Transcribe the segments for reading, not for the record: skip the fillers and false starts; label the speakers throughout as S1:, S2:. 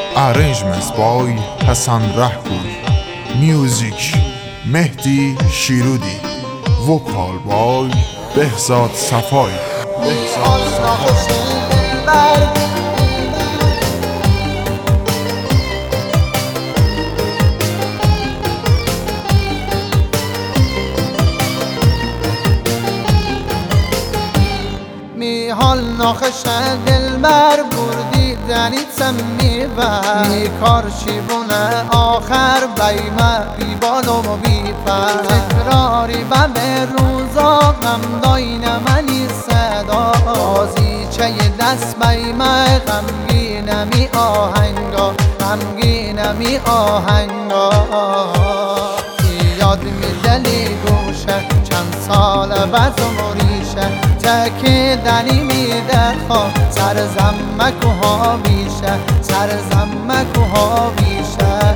S1: Arrangements by Hassan Rahpour. Music Mehdi Shirudi. Vocal by Behzad Safai.
S2: حال ناخش دلبر بردی دنیتم میبر میکار شیبونه آخر بیمه بی بالو و بی پر تکراری به روزا غم داینه منی صدا بازی چه دست بیمه غمگینه می آهنگا غمگینه می آهنگا یاد می دلی گوشه چند سال بعد ریشه تکیدنی میده خواه سر زمک و ها بیشه سر زمک و ها بیشه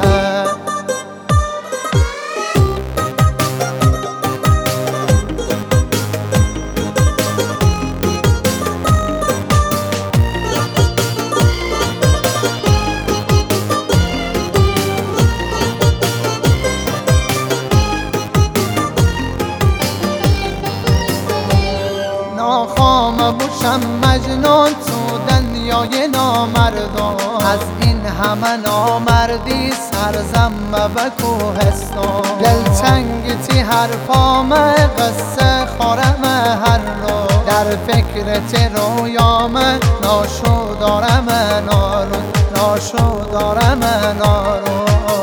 S2: ناخوام بوشم مجنون تو دنیای نامردان از این همه نامردی سرزم و کوهستان دلتنگ تی حرفام قصه خورم هر رو در فکر تی رویام ناشو دارم نارو ناشو دارم نارو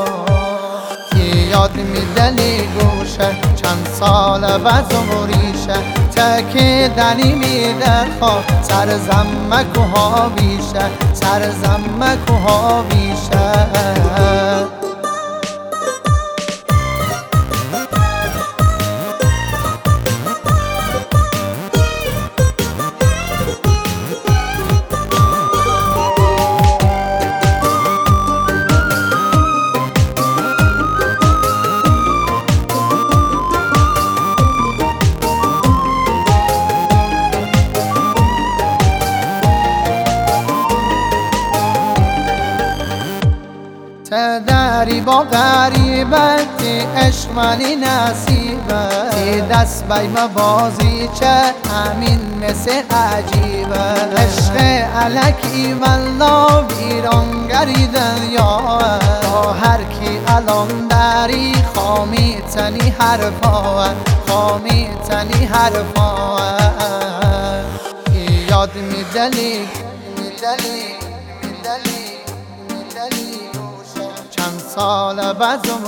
S2: یاد میدلی گوشه چند سال بعد ریشه تکیدنی میده خواه سر زمک و ها بیشه سر زمک و ها بیشه دری با غریبتی عشق منی نصیبه تی دست بیمه بازی چه همین مثل عجیبه عشق علکی والله ویرانگری دنیا با هر کی الان دری خامی تنی حرفا خامی تنی حرفا یاد میدلی میدلی میدلی میدلی چند سال بعدم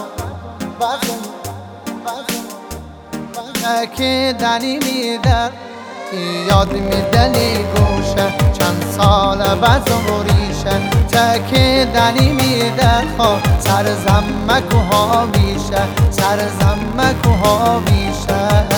S2: تکیدنی میده یاد میدلی گوشه چند سال بعدم ریشه تکیدنی میده خواه سر زمک و ها بیشه سر زمک و ها بیشه